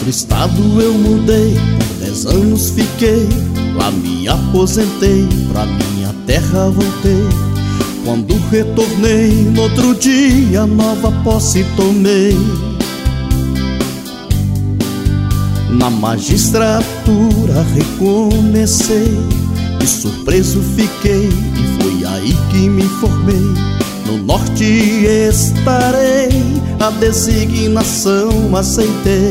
outro estado eu mudei, por 10 anos fiquei, lá me aposentei, pra minha terra voltei. Quando retornei, no outro dia, nova posse tomei. Na magistratura recomecei, e surpreso fiquei, e foi aí que me formei. No norte estarei, a designação aceitei.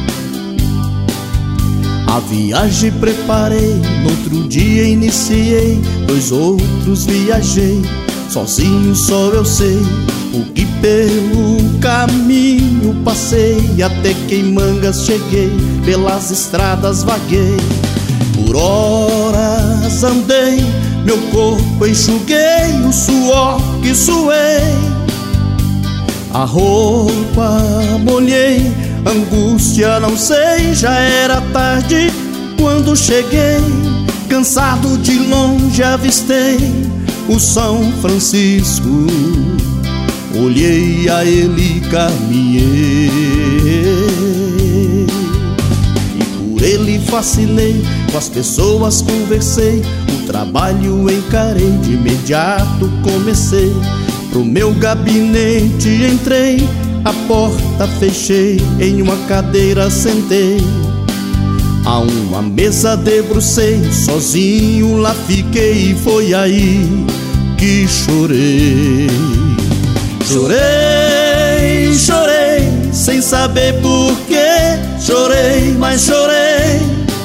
A viagem preparei, no outro dia iniciei, 2 outros viajei. Sozinho só eu sei o que pelo caminho passei. Até Queimangas cheguei, pelas estradas vaguei. Por horas andei, meu corpo enxuguei, o suor que suei. A roupa molhei, angústia não sei. Já era tarde quando cheguei, cansado de longe avistei o São Francisco. Olhei a ele e caminhei, e por ele fascinei, com as pessoas conversei, o trabalho encarei, de imediato comecei. Pro meu gabinete entrei, a porta fechei, em uma cadeira sentei. A uma mesa debrucei, sozinho lá fiquei, e foi aí que chorei. Chorei, chorei, sem saber porquê. Chorei, mas chorei.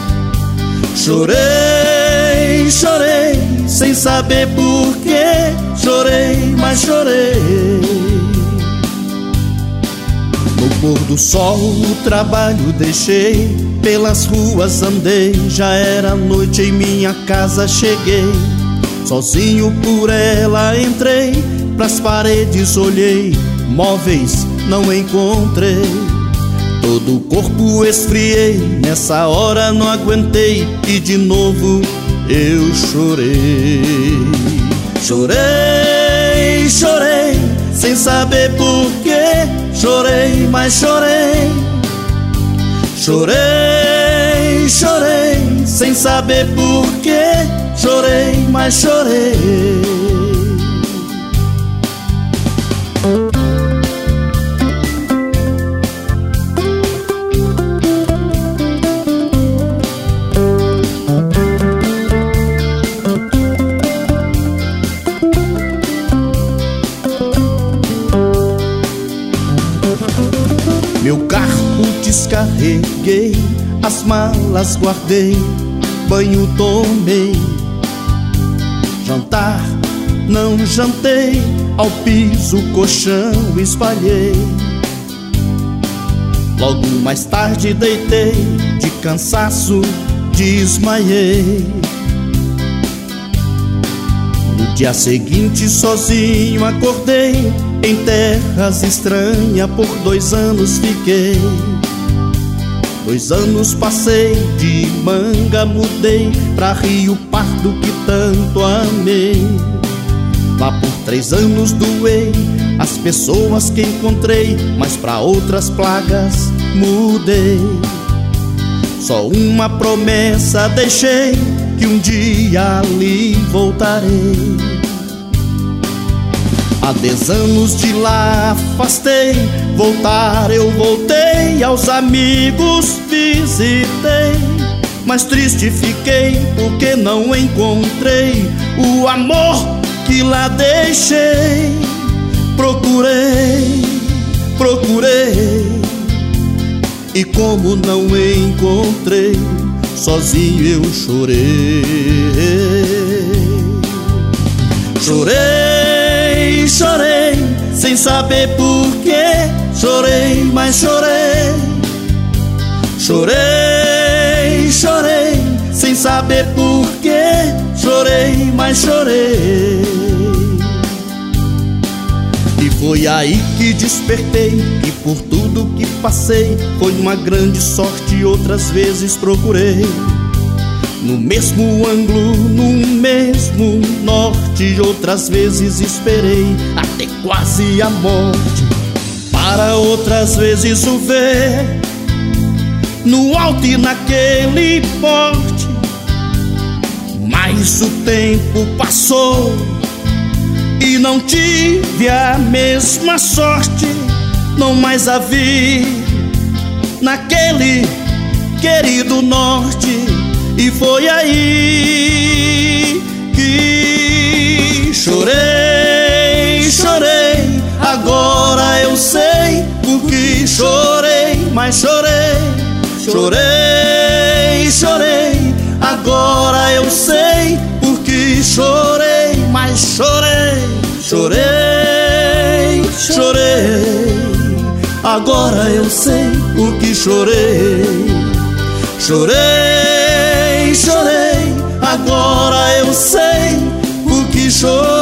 Chorei, chorei, sem saber porquê. Chorei, mas chorei. No pôr do sol o trabalho deixei, pelas ruas andei, já era noite, em minha casa cheguei. Sozinho por ela entrei, pras paredes olhei, móveis não encontrei. Todo o corpo esfriei, nessa hora não aguentei, e de novo eu chorei. Chorei, chorei, sem saber porquê. Chorei, mas chorei. Chorei, chorei, sem saber porquê. Chorei, mas chorei. Meu carro descarreguei, as malas guardei, banho tomei. Jantar não jantei, ao piso colchão espalhei. Logo mais tarde deitei, de cansaço desmaiei. No dia seguinte sozinho acordei, em terras estranhas por 2 anos fiquei. 2 anos passei, de Manga mudei pra Rio Pardo que tanto amei. Lá por 3 anos doei as pessoas que encontrei, mas pra outras plagas mudei. Só uma promessa deixei, que um dia ali voltarei. Há 10 anos de lá afastei, voltar eu voltei, aos amigos visitei. Mas triste fiquei, porque não encontrei o amor que lá deixei. Procurei, procurei, e como não encontrei, sozinho eu chorei. Chorei, chorei, sem saber porquê. Chorei, mas chorei. Chorei, chorei, sem saber porquê. Chorei, mas chorei. E foi aí que despertei, que por tudo que passei foi uma grande sorte, outras vezes procurei. No mesmo ângulo, no mesmo norte, outras vezes esperei até quase a morte, para outras vezes o ver no alto e naquele porte. Mas o tempo passou e não tive a mesma sorte. Não mais a vi naquele querido norte. E foi aí que chorei, chorei. Agora eu sei por que chorei, mas chorei, chorei, chorei. Agora eu sei por que chorei, mas chorei, chorei, chorei. Agora eu sei por que chorei, chorei, chorei. Agora eu sei por que chorei.